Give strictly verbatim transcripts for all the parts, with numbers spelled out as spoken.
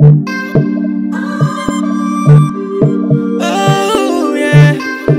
Oh yeah,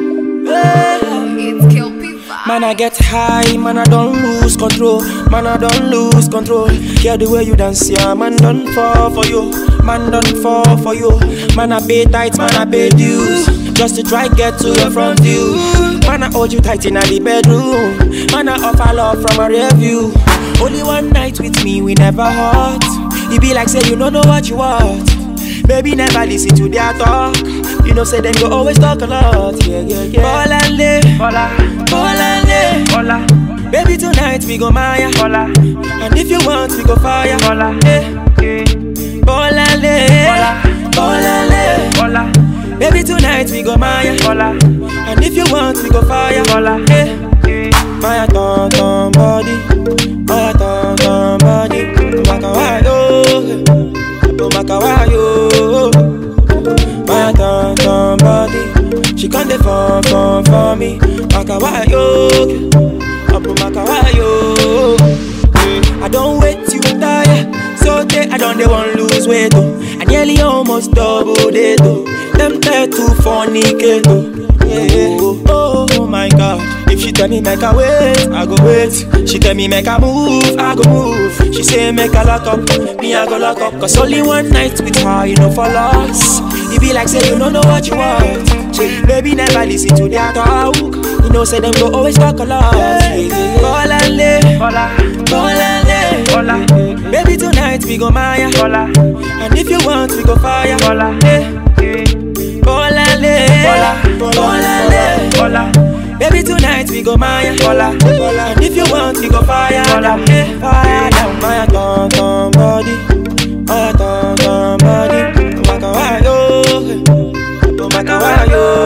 It's Kelpie vibe. man I get high, man I don't lose control, man I don't lose control. Yeah, the way you dance, yeah, man don't fall for you, man don't fall for you. Man I pay tight, man I pay dues, just to try get to your front view. Man I hold you tight in the bedroom, man I offer love from a rear view. Only one night with me, we never hurt. You be like say you don't know what you want. Baby, never listen to their talk. You know, say them go always talk a lot. Yeah, yeah, yeah. Ball and lay, Hola, ball and lay. hola, Baby, tonight we go Maya. hola, And if you want, we go fire. hola, Hey, eh, ball and lay, Hola. ball and lay. hola, Baby, tonight we go Maya. hola, And if you want, we go fire. hola, Hey, eh, Maya, ton, ton, body. Maya, ton, ton, body. Makawayo, oh Makawayo. Maya, ton, ton, body. She can't defend for, for me. Makawayo, oh Makawayo. I don't wait till you tire. So they, I don't they want lose weight oh. I nearly almost double they do. Tempted to fornicate oh. Yeah. Oh, oh my God. If she tell me make her wait, I go wait. She tell me make her move, I go move. She say make her lock up, me I go lock up. Cause only one night with her, you know for loss. You be like say you don't know what you want. Baby never listen to their talk. You know say them go always talk a lot. Ball and lay, hola, ball and lay. hola, Baby tonight we go Maya. hola, And if you want we go fire. hola, Hey, eh, ball and lay, Hola. ball and lay. hola, Baby tonight we go Maya. hola, And if you want we go fire. Hola. Hey, fire down Maya, ton ton body. Maya, ton ton body. Makawayo, oh Makawayo.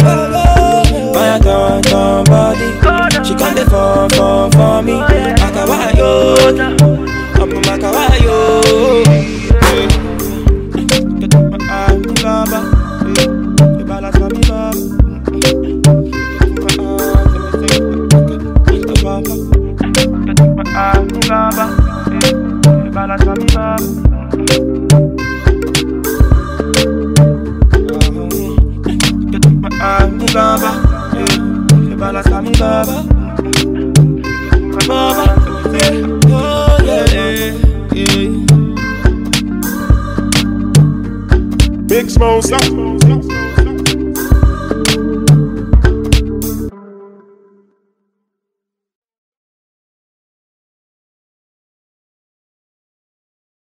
Maya, ton ton body. She can't defend for for me. Makawayo, oh Makawayo. Get my arm, baba. The balance for me, baba. ah, baba, eh, balance for me, baba. Baba, the balance for me, baba. Baba, oh yeah, yeah. Big Smoke,